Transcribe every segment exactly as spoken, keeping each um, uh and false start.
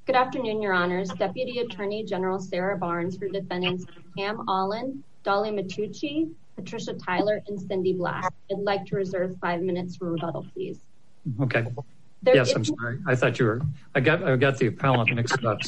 Good afternoon, Your Honors. Deputy Attorney General Sarah Barnes for defendants Cam Allen, Dolly Matucci, Patricia Tyler, and Cindy Black. I'd like to reserve five minutes for rebuttal, please. Okay. There yes, is, I'm sorry. I thought you were, I got, I got the appellant mixed up.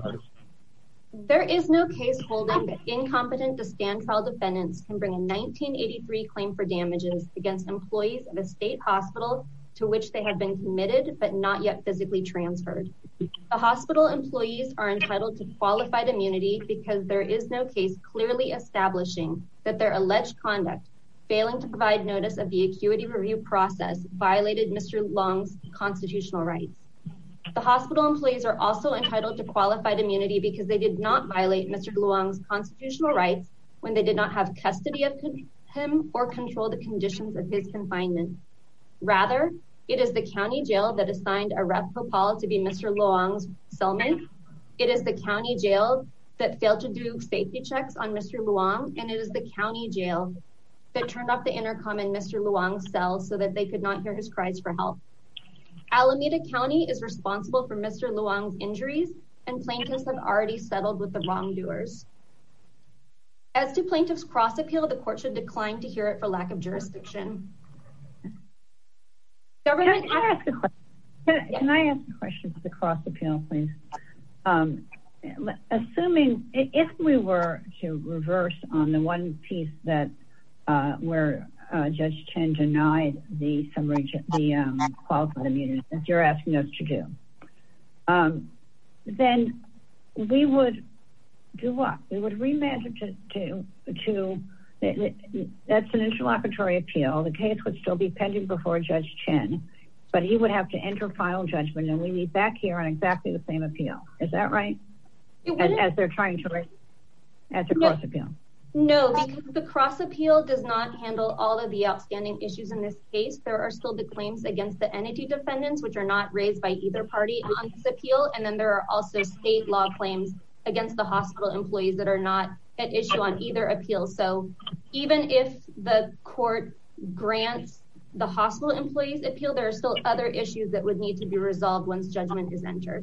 There is no case holding that incompetent to stand trial defendants can bring a nineteen eighty-three claim for damages against employees of a state hospital to which they have been committed but not yet physically transferred. The hospital employees are entitled to qualified immunity because there is no case clearly establishing that their alleged conduct, failing to provide notice of the acuity review process, violated Mister Luong's constitutional rights. The hospital employees are also entitled to qualified immunity because they did not violate Mister Luong's constitutional rights when they did not have custody of him or control the conditions of his confinement. Rather, it is the county jail that assigned a Rep Gopal to be Mister Luong's cellmate. It is the county jail that failed to do safety checks on Mister Luong, and it is the county jail that turned off the intercom in Mister Luong's cell so that they could not hear his cries for help. Alameda County is responsible for Mister Luong's injuries, and plaintiffs have already settled with the wrongdoers. As to plaintiffs' cross appeal, the court should decline to hear it for lack of jurisdiction. Government can, I ask a question? Can, yes. can I ask a question for the cross appeal, please? Um, assuming if we were to reverse on the one piece that uh, where uh, Judge Chen denied the summary, the um, qualified immunity, as you're asking us to do, um, then we would do what? We would remand it to to. to That's an interlocutory appeal. The case would still be pending before Judge Chen, but he would have to enter final judgment, and we'd be back here on exactly the same appeal. Is that right? As, as they're trying to, as a cross appeal. No, because the cross appeal does not handle all of the outstanding issues in this case. There are still the claims against the entity defendants, which are not raised by either party on this appeal, and then there are also state law claims against the hospital employees that are not at issue on either appeal. So even if the court grants the hospital employees appeal, there are still other issues that would need to be resolved once judgment is entered.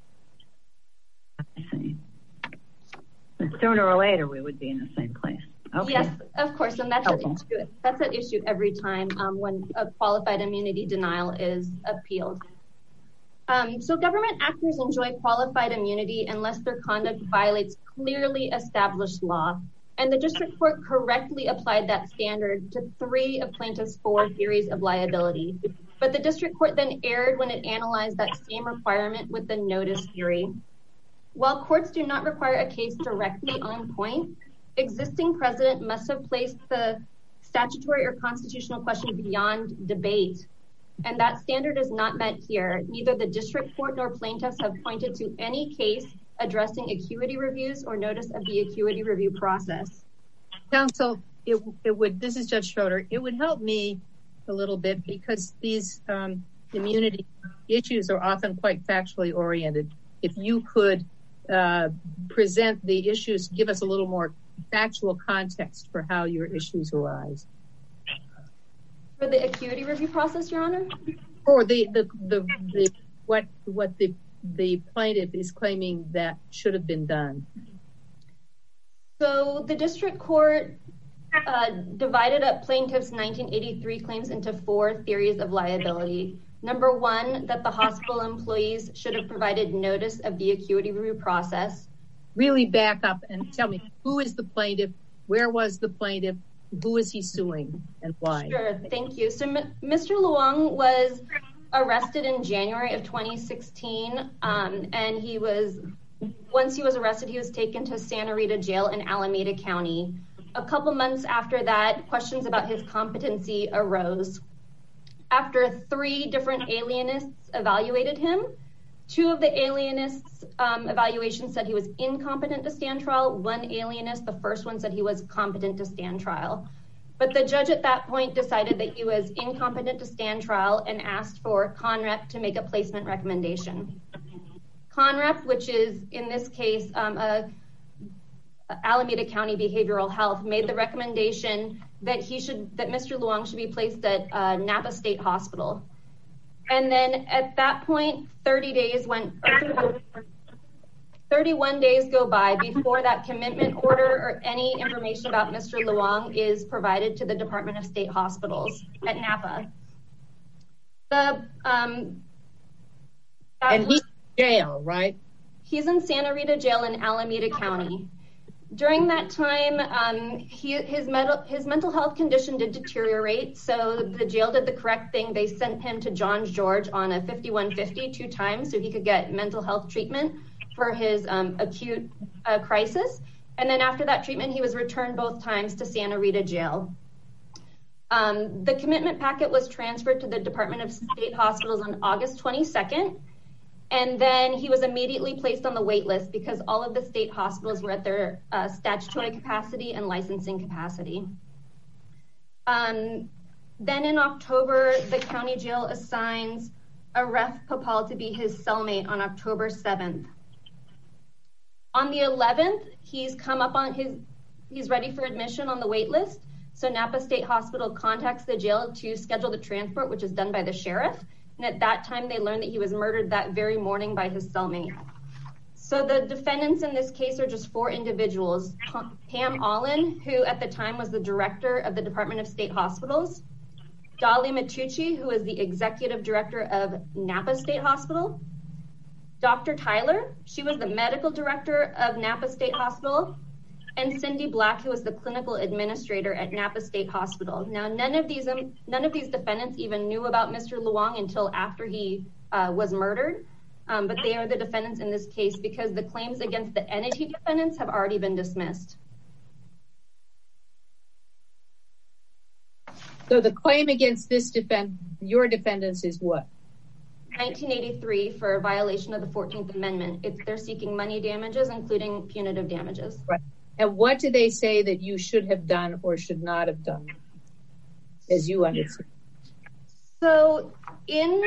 I see. And sooner or later, we would be in the same place. Okay. Yes, of course, and that's an issue. That's an issue every time um, when a qualified immunity denial is appealed. Um, so government actors enjoy qualified immunity unless their conduct violates clearly established law. And the district court correctly applied that standard to three of plaintiffs' four theories of liability. But the district court then erred when it analyzed that same requirement with the notice theory. While courts do not require a case directly on point, existing precedent must have placed the statutory or constitutional question beyond debate. And that standard is not met here. Neither the district court nor plaintiffs have pointed to any case addressing acuity reviews or notice of the acuity review process. Counsel, it, it would, this is Judge Schroeder, it would help me a little bit because these um, immunity issues are often quite factually oriented. If you could uh, present the issues, give us a little more factual context for how your issues arise. For the acuity review process, Your Honor? Or the, the, the, the what what the the plaintiff is claiming that should have been done. So the district court uh, divided up plaintiff's nineteen eighty-three claims into four theories of liability. Number one, that the hospital employees should have provided notice of the acuity review process. Really back up and tell me, who is the plaintiff? Where was the plaintiff? Who is he suing and why? Sure, thank you. So M- Mister Luong was arrested in January of twenty sixteen, um, and he was, once he was arrested, he was taken to Santa Rita Jail in Alameda County. A couple months after that, questions about his competency arose. After three different alienists evaluated him, two of the alienists' um, evaluations said he was incompetent to stand trial. One alienist, the first one, said he was competent to stand trial. But the judge at that point decided that he was incompetent to stand trial and asked for CONREP to make a placement recommendation. CONREP, which is in this case um, a, a Alameda County Behavioral Health, made the recommendation that he should, that Mister Luong should be placed at uh, Napa State Hospital. And then at that point, thirty days went, or thirty-one days go by before that commitment order or any information about Mister Luong is provided to the Department of State Hospitals at Napa. The um, and he's in jail, right? He's in Santa Rita Jail in Alameda County. During that time, um, he, his, mental, his mental health condition did deteriorate, so the jail did the correct thing. They sent him to Johns George on a fifty-one fifty two times so he could get mental health treatment for his um, acute uh, crisis. And then after that treatment, he was returned both times to Santa Rita Jail. Um, the commitment packet was transferred to the Department of State Hospitals on August twenty-second. And then he was immediately placed on the wait list because all of the state hospitals were at their uh, statutory capacity and licensing capacity. Um, then in October, the county jail assigns Aref Papal to be his cellmate on October seventh. On the eleventh, he's come up on his, he's ready for admission on the wait list. So Napa State Hospital contacts the jail to schedule the transport, which is done by the sheriff. And at that time, they learned that he was murdered that very morning by his cellmate. So the defendants in this case are just four individuals. Pam Allen, who at the time was the director of the Department of State Hospitals. Dolly Matucci, who is the executive director of Napa State Hospital. Doctor Tyler, she was the medical director of Napa State Hospital. And Cindy Black, who was the clinical administrator at Napa State Hospital. Now, none of these um, none of these defendants even knew about Mister Luong until after he uh, was murdered. Um, but they are the defendants in this case because the claims against the entity defendants have already been dismissed. So the claim against this defend your defendants is what? nineteen eighty-three for a violation of the fourteenth Amendment. It's, they're seeking money damages, including punitive damages. Right. And what do they say that you should have done or should not have done, as you understand? So in,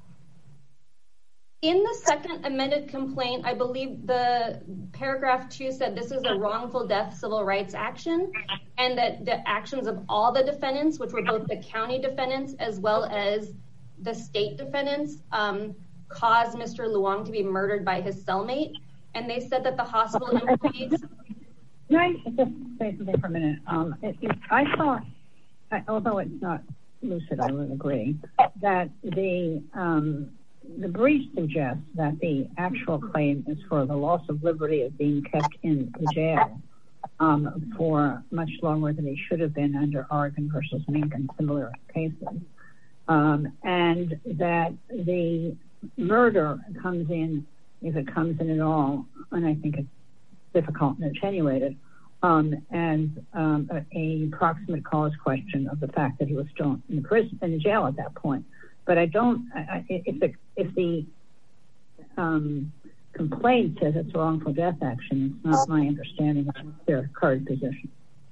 in the second amended complaint, I believe the paragraph two said this is a wrongful death civil rights action, and that the actions of all the defendants, which were both the county defendants as well as the state defendants, um, caused Mister Luong to be murdered by his cellmate. And they said that the hospital employees... Can I just say something for a minute? Um, it, it, I thought, I, although it's not lucid, I would agree, that the um, the brief suggests that the actual claim is for the loss of liberty of being kept in the jail um, for much longer than he should have been under Oregon versus Mink and similar cases. Um, and that the murder comes in, if it comes in at all, and I think it's difficult and attenuated, um, and um, a, a proximate cause question of the fact that he was still in the prison, in the jail at that point. But I don't, I, if the, if the um, complaint says it's a wrongful death action, it's not my understanding of their current position.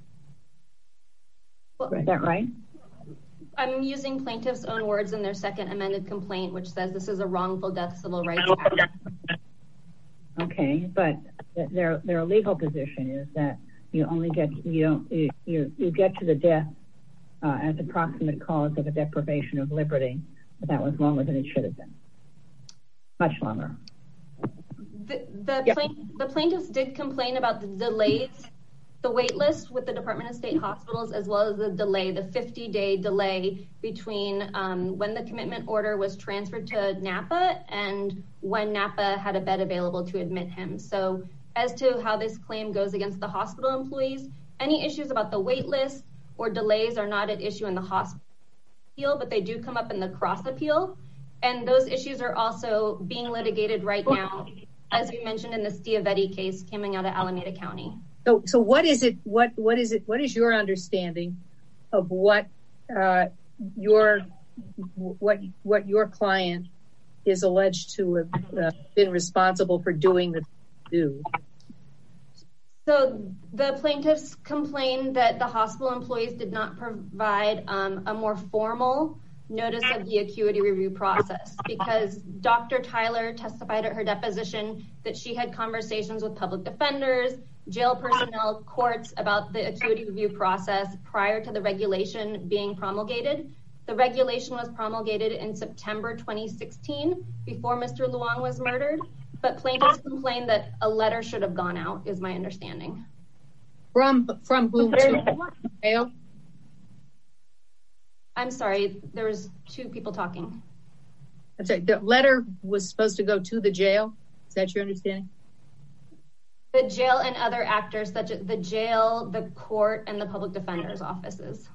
Well, is that right? I'm using plaintiff's own words in their second amended complaint, which says this is a wrongful death civil rights action. Okay, but their their legal position is that you only get you don't you you, you get to the death uh, as a proximate cause of a deprivation of liberty, but that was longer than it should have been, much longer. The the, yeah. plaint, the plaintiffs did complain about the delays, the wait list with the Department of State Hospitals, as well as the delay, the fifty-day delay between um, when the commitment order was transferred to Napa and when Napa had a bed available to admit him. So as to how this claim goes against the hospital employees, any issues about the wait list or delays are not at issue in the hospital appeal, but they do come up in the cross appeal. And those issues are also being litigated right now, as you mentioned in the Stiavetti case coming out of Alameda County. So, so what is it? What, what is it? What is your understanding of what uh, your what what your client is alleged to have uh, been responsible for doing the do? So the plaintiffs complained that the hospital employees did not provide um, a more formal notice of the acuity review process, because Doctor Tyler testified at her deposition that she had conversations with public defenders, jail personnel, courts about the acuity review process prior to the regulation being promulgated. The regulation was promulgated in September twenty sixteen, before Mister Luong was murdered, But plaintiffs complained that a letter should have gone out, is my understanding. From from whom to jail? I'm sorry, there was two people talking. I'm sorry, the letter was supposed to go to the jail? Is that your understanding? The jail and other actors, such as the jail, the court, and the public defender's offices.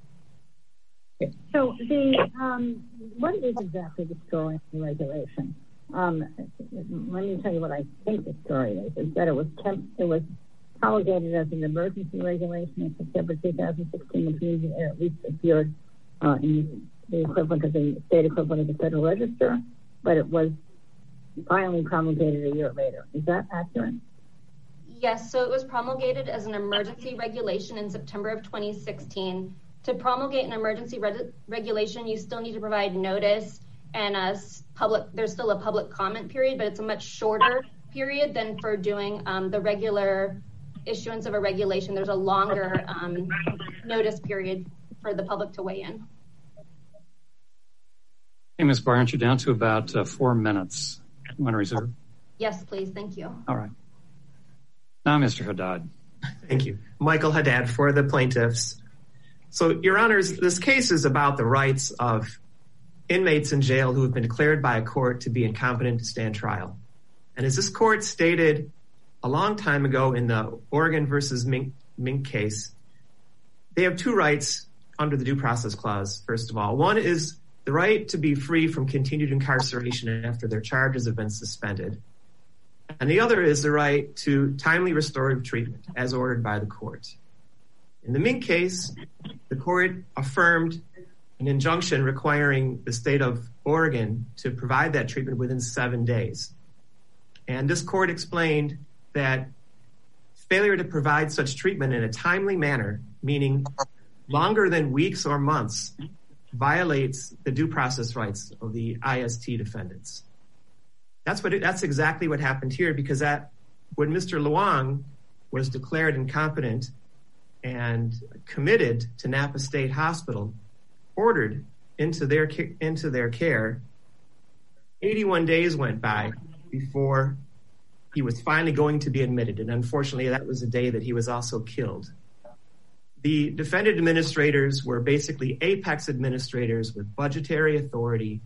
So the um, what is exactly the story of the regulation? Um, let me tell you what I think the story is. Is that it was temp- it was promulgated as an emergency regulation in September two thousand sixteen, which means it at least appeared uh, in the equivalent of the state equivalent of the Federal Register, but it was finally promulgated a year later. Is that accurate? Yes, so it was promulgated as an emergency regulation in September of twenty sixteen. To promulgate an emergency re- regulation, you still need to provide notice and a public. There's still a public comment period, but it's a much shorter period than for doing um, the regular issuance of a regulation. There's a longer um, notice period for the public to weigh in. Hey, Miz Barnes, you're down to about uh, four minutes. You want to reserve? Yes, please. Thank you. All right. Now, Mister Haddad. Thank you. Michael Haddad for the plaintiffs. So, Your Honors, this case is about the rights of inmates in jail who have been declared by a court to be incompetent to stand trial. And as this court stated a long time ago in the Oregon versus Mink, Mink case, they have two rights under the Due Process Clause, first of all. One is the right to be free from continued incarceration after their charges have been suspended. And the other is the right to timely restorative treatment as ordered by the court. In the Mink case, the court affirmed an injunction requiring the state of Oregon to provide that treatment within seven days. And this court explained that failure to provide such treatment in a timely manner, meaning longer than weeks or months, violates the due process rights of the I S T defendants. That's what it, that's exactly what happened here, because that when Mister Luong was declared incompetent and committed to Napa State Hospital, ordered into their into their care, eighty-one days went by before he was finally going to be admitted. And unfortunately, that was the day that he was also killed. The defendant administrators were basically apex administrators with budgetary authority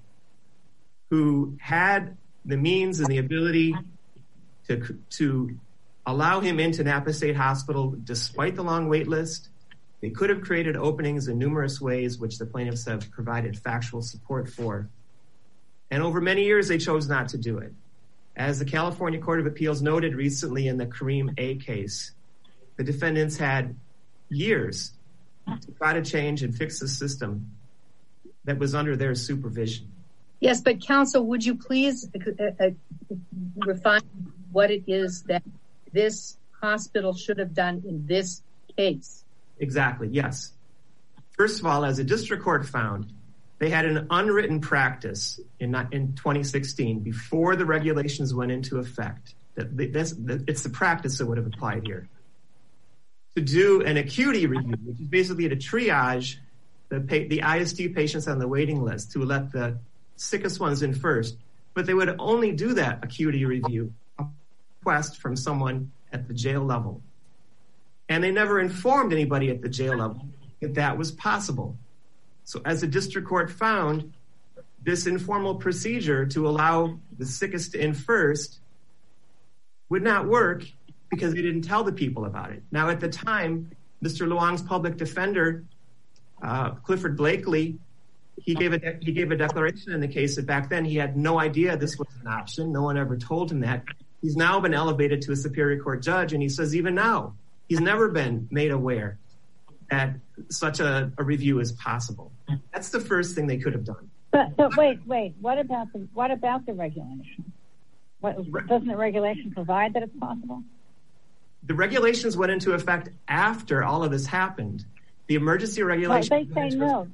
who had the means and the ability to, to allow him into Napa State Hospital despite the long wait list. They could have created openings in numerous ways, which the plaintiffs have provided factual support for. And over many years, they chose not to do it. As the California Court of Appeals noted recently in the Kareem A case, the defendants had years to try to change and fix the system that was under their supervision. Yes, but counsel, would you please uh, uh, refine what it is that this hospital should have done in this case? Exactly, yes. First of all, as a district court found, they had an unwritten practice in, in twenty sixteen before the regulations went into effect. That this, that it's the practice that would have applied here. To do an acuity review, which is basically to triage the, the I S T patients on the waiting list, to let the sickest ones in first. But they would only do that acuity review, a request from someone at the jail level. And they never informed anybody at the jail level that that was possible. So as the district court found, this informal procedure to allow the sickest in first would not work because they didn't tell the people about it. Now, at the time, Mister Luong's public defender, uh, Clifford Blakely, he gave a de- he gave a declaration in the case that back then he had no idea this was an option. No one ever told him that. He's now been elevated to a Superior Court judge, and he says even now he's never been made aware that such a, a review is possible. That's the first thing they could have done. But, but wait, wait. What about the what about the regulation? What, doesn't the regulation provide that it's possible? The regulations went into effect after all of this happened. The emergency regulation. Right, they say no.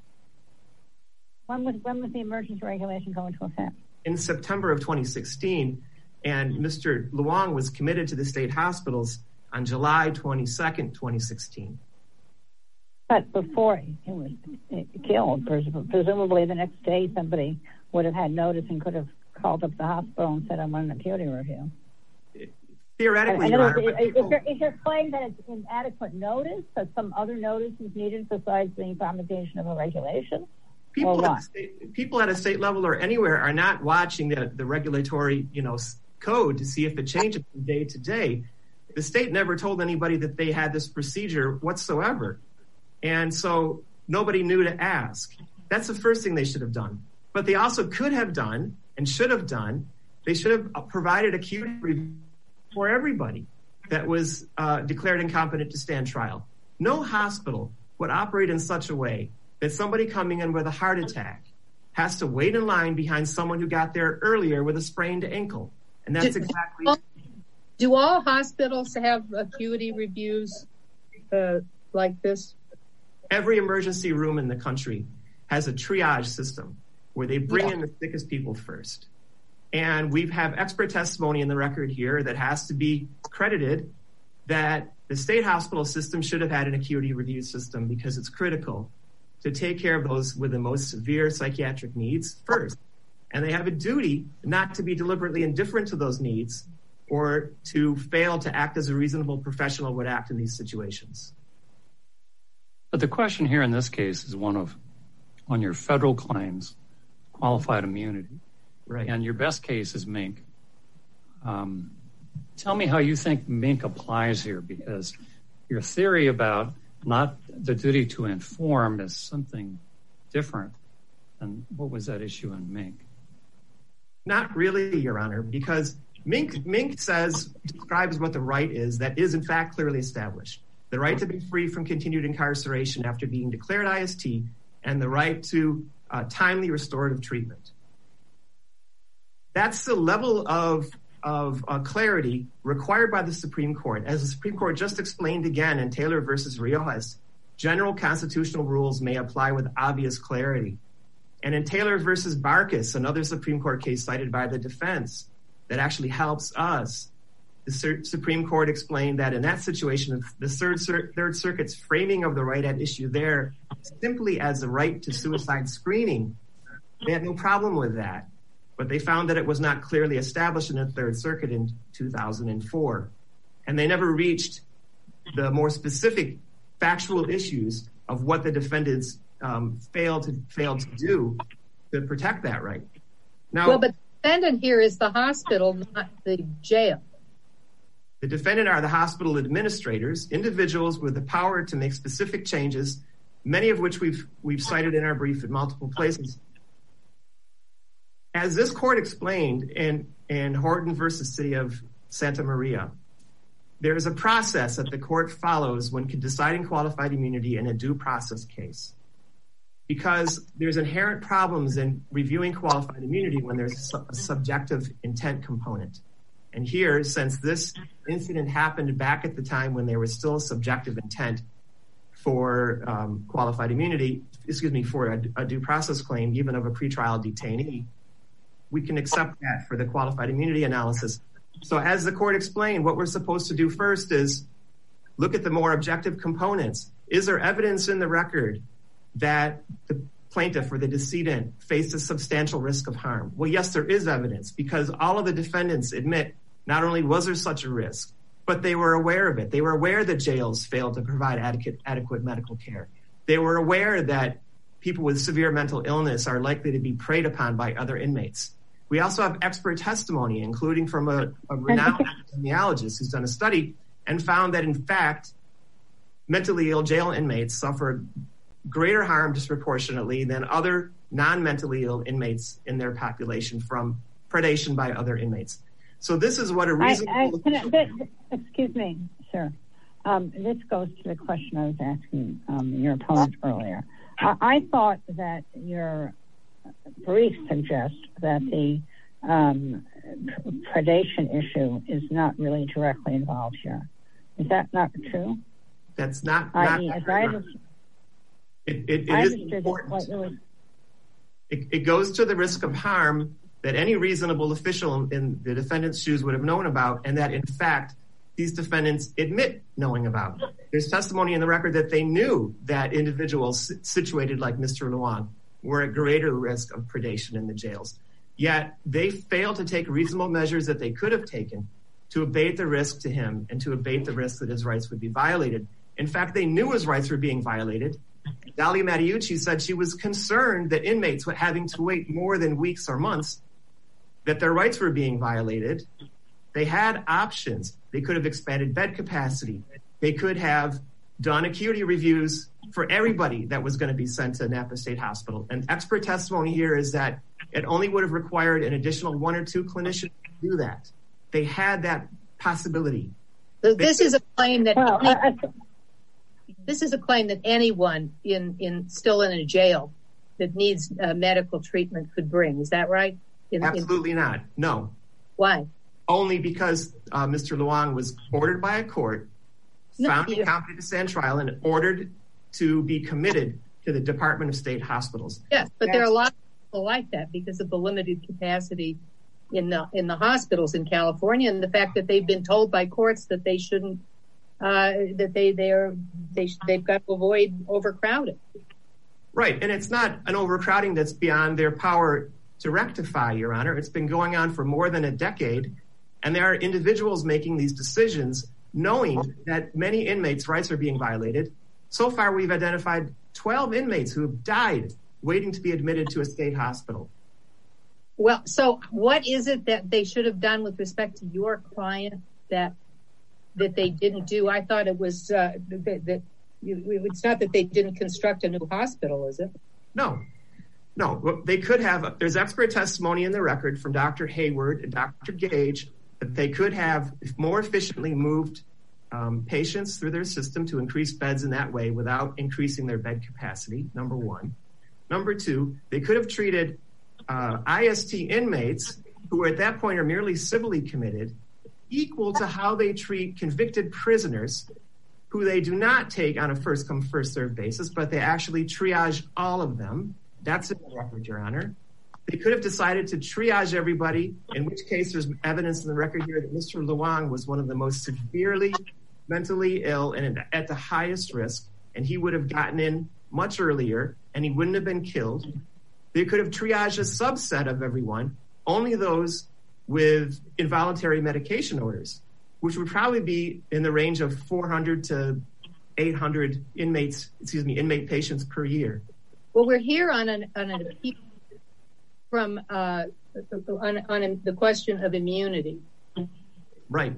When was when was the emergency regulation go into effect? In September of twenty sixteen, and Mister Luong was committed to the state hospitals on July twenty-second, twenty sixteen. But before he was killed, presumably the next day somebody would have had notice and could have called up the hospital and said, I want an acuity review. Theoretically, and, Your and Honor, is, is, there, is there claim that it's inadequate notice, that some other notice is needed besides the promulgation of a regulation? People at, state, people at a state level or anywhere are not watching the, the regulatory, you know, code to see if it changes from day to day. The state never told anybody that they had this procedure whatsoever. And so nobody knew to ask. That's the first thing they should have done. But they also could have done and should have done, they should have provided acuity review for everybody that was uh, declared incompetent to stand trial. No hospital would operate in such a way that somebody coming in with a heart attack has to wait in line behind someone who got there earlier with a sprained ankle. And that's do, exactly... Do all hospitals have acuity reviews uh, like this? Every emergency room in the country has a triage system where they bring yeah. in the sickest people first. And we have expert testimony in the record here that has to be credited that the state hospital system should have had an acuity review system because it's critical to take care of those with the most severe psychiatric needs first. And they have a duty not to be deliberately indifferent to those needs or to fail to act as a reasonable professional would act in these situations. But the question here in this case is one of, on your federal claims, qualified immunity. Right. And your best case is Mink. Um, tell me how you think Mink applies here, because your theory about not the duty to inform is something different. And what was that issue in Mink? Not really, Your Honor, because Mink, Mink says, describes what the right is that is in fact clearly established. The right to be free from continued incarceration after being declared I S T and the right to uh, timely restorative treatment. That's the level of, of uh, clarity required by the Supreme Court. As the Supreme Court just explained again in Taylor versus Riojas, general constitutional rules may apply with obvious clarity. And in Taylor versus Barkas, another Supreme Court case cited by the defense that actually helps us, the Sur- Supreme Court explained that in that situation, the Third, Cir- Third Circuit's framing of the right at issue there simply as a right to suicide screening, they had no problem with that. But they found that it was not clearly established in the Third Circuit in two thousand four. And they never reached the more specific factual issues of what the defendants um, failed to failed to do to protect that right. Now, well, but the defendant here is the hospital, not the jail. The defendant are the hospital administrators, individuals with the power to make specific changes, many of which we've we've cited in our brief in multiple places. As this court explained in, in Horton versus City of Santa Maria, there is a process that the court follows when deciding qualified immunity in a due process case. Because there's inherent problems in reviewing qualified immunity when there's a subjective intent component. And here, since this incident happened back at the time when there was still a subjective intent for um, qualified immunity, excuse me, for a, a due process claim, even of a pretrial detainee, we can accept that for the qualified immunity analysis. So as the court explained, what we're supposed to do first is look at the more objective components. Is there evidence in the record that the plaintiff or the decedent faced a substantial risk of harm? Well, yes, there is evidence, because all of the defendants admit not only was there such a risk, but they were aware of it. They were aware that jails failed to provide adequate, adequate medical care. They were aware that people with severe mental illness are likely to be preyed upon by other inmates. We also have expert testimony, including from a, a renowned epidemiologist who's done a study and found that, in fact, mentally ill jail inmates suffer greater harm disproportionately than other non-mentally ill inmates in their population from predation by other inmates. So this is what a reasonable... I, I, can I, excuse me, sir. Um, this goes to the question I was asking um, your opponent earlier. I, I thought that your brief suggests that the um, predation issue is not really directly involved here. Is that not true? That's not... not I mean, as I understand, it, it, it I is understood important. What it, was... it, it goes to the risk of harm that any reasonable official in the defendant's shoes would have known about, and that, in fact, these defendants admit knowing about. There's testimony in the record that they knew that individuals situated like Mister Luan were at greater risk of predation in the jails. Yet they failed to take reasonable measures that they could have taken to abate the risk to him and to abate the risk that his rights would be violated. In fact, they knew his rights were being violated. Dalia Mattiucci said she was concerned that inmates were having to wait more than weeks or months, that their rights were being violated. They had options. They could have expanded bed capacity. They could have done acuity reviews for everybody that was going to be sent to Napa State Hospital. And expert testimony here is that it only would have required an additional one or two clinicians to do that. They had that possibility. So this they, is a claim that well, any, I, I, this is a claim that anyone in, in still in a jail that needs uh, medical treatment could bring. Is that right? In, absolutely in, not. No. Why? Only because uh, Mister Luong was ordered by a court, no, found incompetent to stand trial, and ordered to be committed to the Department of State Hospitals. Yes, but That's, there are a lot of people like that because of the limited capacity in the in the hospitals in California, and the fact that they've been told by courts that they shouldn't, uh, that they they're they they've got to avoid overcrowding. Right, and it's not an overcrowding that's beyond their power to rectify, Your Honor. It's been going on for more than a decade, and there are individuals making these decisions knowing that many inmates' rights are being violated. So far, we've identified twelve inmates who have died waiting to be admitted to a state hospital. Well, so what is it that they should have done with respect to your client that that they didn't do? I thought it was uh, that, that you, it's not that they didn't construct a new hospital, is it? No, no. They could have. There's expert testimony in the record from Doctor Hayward and Doctor Gage that they could have more efficiently moved um, patients through their system to increase beds in that way without increasing their bed capacity, number one. Number two, they could have treated uh, I S T inmates who at that point are merely civilly committed equal to how they treat convicted prisoners who they do not take on a first-come, first-served basis, but they actually triage all of them. That's in the record, Your Honor. They could have decided to triage everybody, in which case there's evidence in the record here that Mister Luong was one of the most severely mentally ill and at the highest risk, and he would have gotten in much earlier, and he wouldn't have been killed. They could have triaged a subset of everyone, only those with involuntary medication orders, which would probably be in the range of four hundred to eight hundred inmates, excuse me, inmate patients per year. Well, we're here on an, on an appeal from uh, on, on the question of immunity. Right.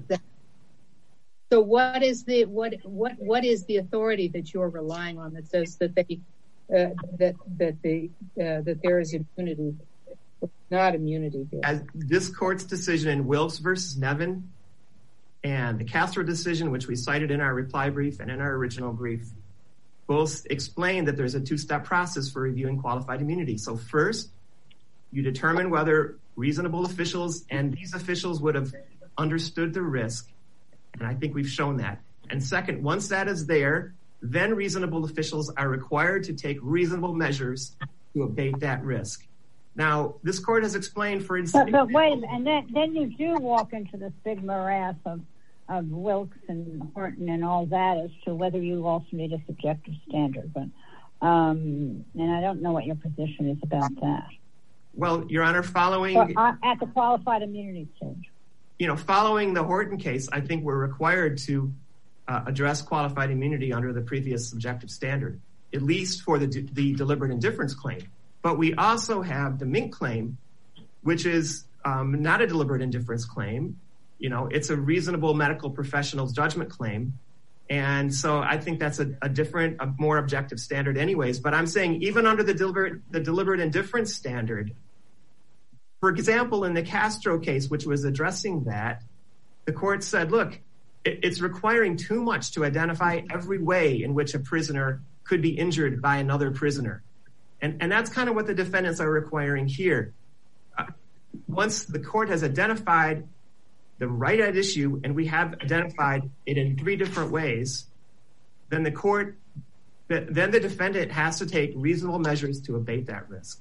So, what is the what what what is the authority that you're relying on that says that they uh, that that the uh, that there is immunity, not immunity here? As this court's decision in Wilkes versus Nevin, and the Castro decision, which we cited in our reply brief and in our original brief, both explain that there's a two-step process for reviewing qualified immunity. So first, you determine whether reasonable officials and these officials would have understood the risk, and I think we've shown that. And second, once that is there, then reasonable officials are required to take reasonable measures to abate that risk. Now, this court has explained, for instance... But, but wait, and then, then you do walk into this big morass of, of Wilkes and Horton and all that as to whether you also need a subjective standard. But um, and I don't know what your position is about that. Well, Your Honor, following... Or, uh, at the qualified immunity stage. You know, following the Horton case, I think we're required to uh, address qualified immunity under the previous subjective standard, at least for the, the deliberate indifference claim. But we also have the Mink claim, which is um, not a deliberate indifference claim. You know, it's a reasonable medical professional's judgment claim. And so I think that's a, a different, a more objective standard anyways. But I'm saying even under the deliberate, the deliberate indifference standard, for example, in the Castro case, which was addressing that, the court said, look, it, it's requiring too much to identify every way in which a prisoner could be injured by another prisoner. And, and that's kind of what the defendants are requiring here. Uh, once the court has identified the right at issue, and we have identified it in three different ways, then the court, then the defendant has to take reasonable measures to abate that risk.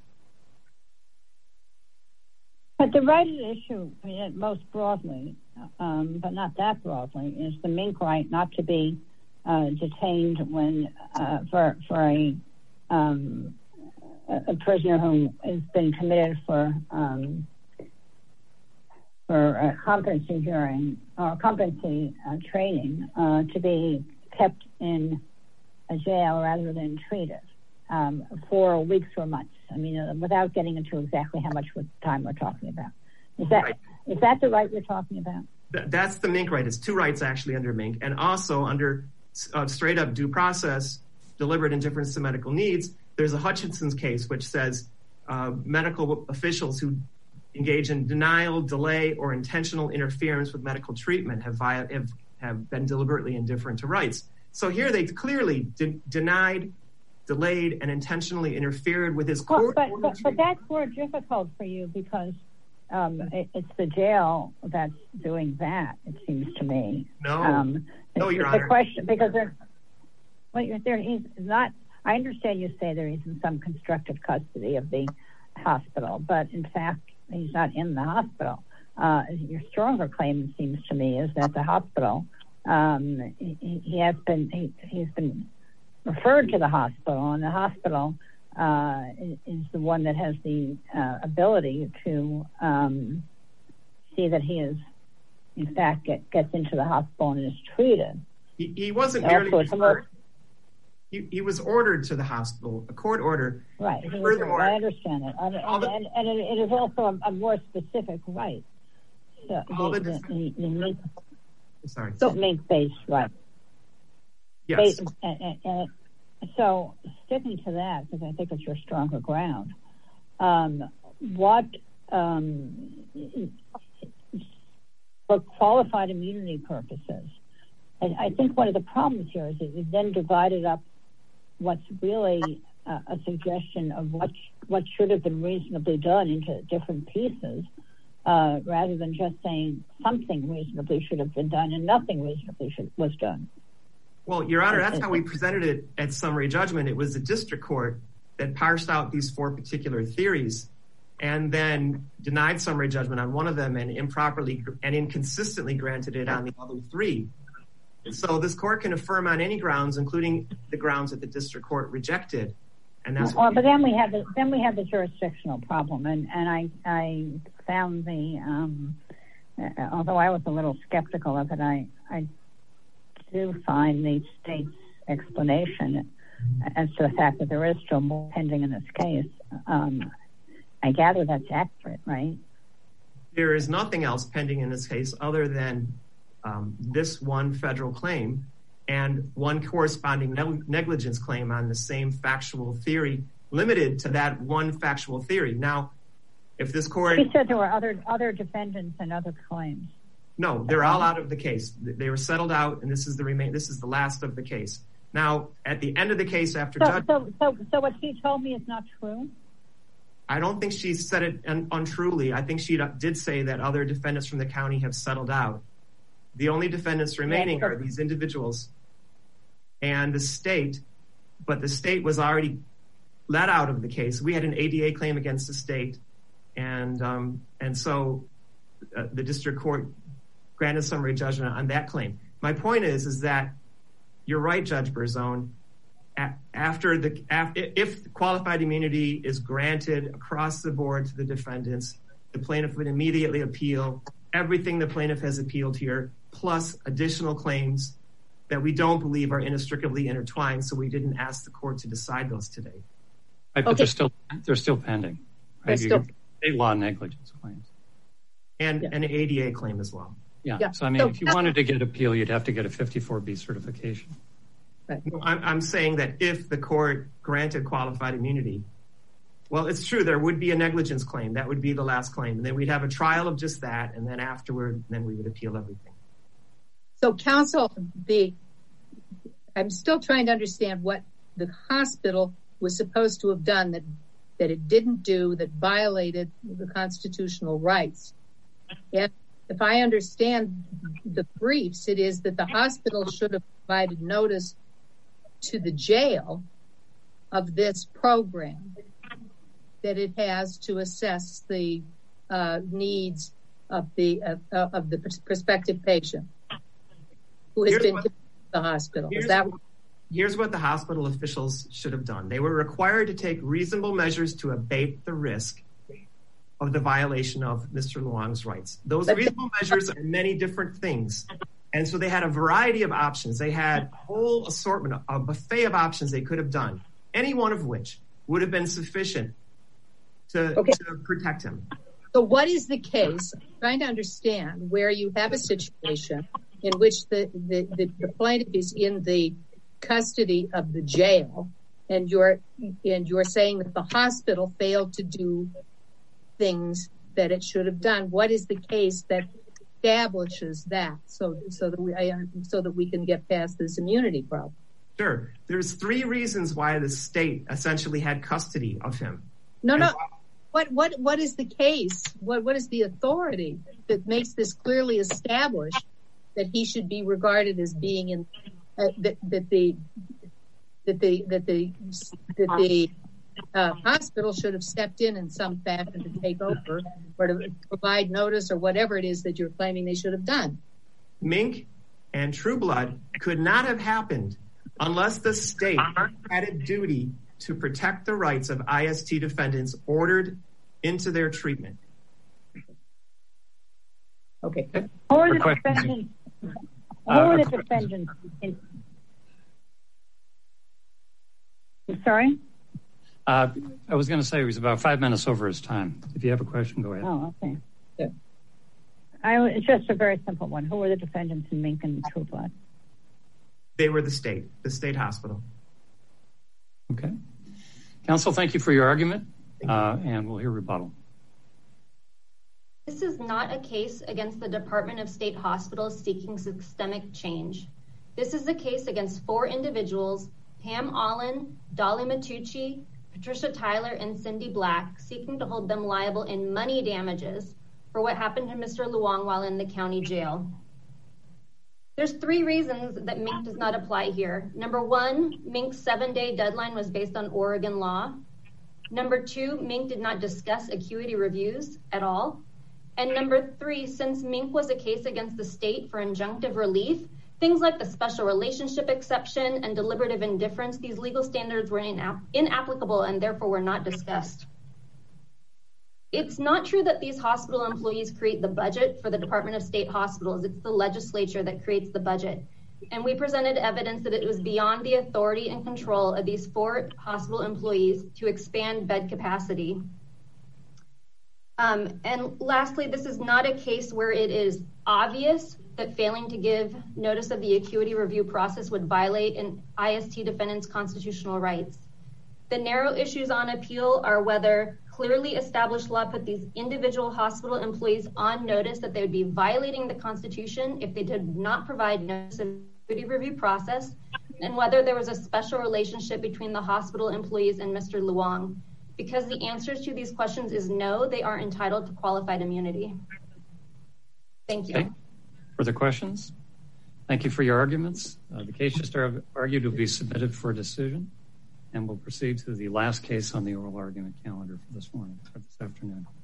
But the right at issue, I mean, most broadly, um, but not that broadly, is the Mink right not to be uh, detained when uh, for for a um, a prisoner who has been committed for um, for a competency hearing or competency uh, training uh, to be kept in a jail rather than treated um, for weeks or months. I mean, uh, without getting into exactly how much time we're talking about. Is that right. Is that the right you're talking about? Th- that's the Mink right. It's two rights actually under Mink, and also under uh, straight up due process, deliberate indifference to medical needs. There's a Hutchinson's case which says uh, medical officials who engage in denial, delay, or intentional interference with medical treatment have, via- have, have been deliberately indifferent to rights. So here they clearly de- denied, delayed, and intentionally interfered with his court. Well, but, but, but that's more difficult for you because um, it, it's the jail that's doing that, it seems to me. No, um, no, Your the Honor. Question, because there, well, there he's not, I understand you say there is in some constructive custody of the hospital, but in fact, he's not in the hospital. Uh, your stronger claim, it seems to me, is that the hospital, um, he, he has been, he, he's been referred to the hospital, and the hospital uh, is the one that has the uh, ability to um, see that he is, in fact, get, gets into the hospital and is treated. He, he wasn't merely referred. He, he was ordered to the hospital, a court order. Right. Was, I understand it. And, and, the, and, and it, it is also a, a more specific right. So all the, the, the, the, the make, sorry. So make-based right. Yes. Based, and, and, and so sticking to that, because I think it's your stronger ground, um, what, um, for qualified immunity purposes, I, I think one of the problems here is that you've then divided up what's really uh, a suggestion of what what should have been reasonably done into different pieces, uh, rather than just saying something reasonably should have been done and nothing reasonably should, was done. Well, Your Honor, that's how we presented it at summary judgment. It was the district court that parsed out these four particular theories and then denied summary judgment on one of them and improperly and inconsistently granted it on the other three. So this court can affirm on any grounds, including the grounds that the district court rejected, and that's. Well, but then we have the then we have the jurisdictional problem, and and I I found the um, uh, although I was a little skeptical of it, I I do find the state's explanation as to the fact that there is still more pending in this case. Um, I gather that's accurate, right? There is nothing else pending in this case other than um, this one federal claim and one corresponding ne- negligence claim on the same factual theory, limited to that one factual theory. Now, if this court... You said there were other other defendants and other claims. No, they're all out of the case. They were settled out, and this is the remain. This is the last of the case. Now, at the end of the case, after so, judge... So, so, so what she told me is not true? I don't think she said it un- untruly. I think she did say that other defendants from the county have settled out. The only defendants remaining yes, are these individuals and the state, but the state was already let out of the case. We had an A D A claim against the state, and um, and so uh, the district court granted summary judgment on that claim. My point is, is that you're right, Judge Berzon. After the if qualified immunity is granted across the board to the defendants, the plaintiff would immediately appeal everything the plaintiff has appealed here, plus additional claims that we don't believe are inextricably intertwined. So we didn't ask the court to decide those today. Right, but okay. they're still they're still pending. Right? Still... State law negligence claims and yeah. an A D A claim as well. Yeah. yeah. So I mean, so, if you wanted to get appeal, you'd have to get a fifty-four B certification. Right. I'm, I'm saying that if the court granted qualified immunity, well, it's true, there would be a negligence claim. That would be the last claim. And then we'd have a trial of just that. And then afterward, then we would appeal everything. So counsel, the, I'm still trying to understand what the hospital was supposed to have done that, that it didn't do, that violated the constitutional rights. And if I understand the briefs, it is that the hospital should have provided notice to the jail of this program that it has to assess the uh, needs of the uh, of the prospective patient who has here's been what, to the hospital. Is that what, here's what the hospital officials should have done. They were required to take reasonable measures to abate the risk of the violation of Mister Luong's rights. Those reasonable measures are many different things. And so they had a variety of options. They had a whole assortment, a buffet of options they could have done, any one of which would have been sufficient to, okay. to protect him. So what is the case? I'm trying to understand where you have a situation in which the, the, the, the plaintiff is in the custody of the jail, and you're and you're saying that the hospital failed to do things that it should have done. What is the case that establishes that, so so that we I, so that we can get past this immunity problem? Sure. There's three reasons why the state essentially had custody of him. No, no. What what what is the case? What what is the authority that makes this clearly established that he should be regarded as being in uh, that that the that the that the that the uh, hospital should have stepped in in some fashion to take over or to provide notice or whatever it is that you're claiming they should have done? Mink and Trueblood could not have happened unless the state had a duty to protect the rights of I S T defendants ordered into their treatment. Okay. Or the defendants. Or the defendants. I'm sorry? Uh, I was going to say he was about five minutes over his time. If you have a question, go ahead. Oh, okay. Yeah. I, it's just a very simple one. Who were the defendants in Mink and Trueblood? They were the state, the state hospital. Okay. Counsel, thank you for your argument, uh, and we'll hear rebuttal. This is not a case against the Department of State hospitals seeking systemic change. This is a case against four individuals, Pam Allen, Dolly Matucci, Patricia Tyler, and Cindy Black, seeking to hold them liable in money damages for what happened to Mister Luong while in the county jail. There's three reasons that Mink does not apply here. Number one, Mink's seven-day deadline was based on Oregon law. Number two, Mink did not discuss acuity reviews at all. And number three, since Mink was a case against the state for injunctive relief, things like the special relationship exception and deliberative indifference, these legal standards were inapp- inapplicable and therefore were not discussed. It's not true that these hospital employees create the budget for the Department of State hospitals. It's the legislature that creates the budget. And we presented evidence that it was beyond the authority and control of these four hospital employees to expand bed capacity. Um, and lastly, this is not a case where it is obvious that failing to give notice of the acuity review process would violate an I S T defendant's constitutional rights. The narrow issues on appeal are whether clearly established law put these individual hospital employees on notice that they would be violating the Constitution if they did not provide notice of the acuity review process, and whether there was a special relationship between the hospital employees and Mister Luong. Because the answers to these questions is no, they are entitled to qualified immunity. Thank you. Okay. Further questions? Thank you for your arguments. Uh, the case just argued will be submitted for a decision, and we'll proceed to the last case on the oral argument calendar for this morning, for this afternoon.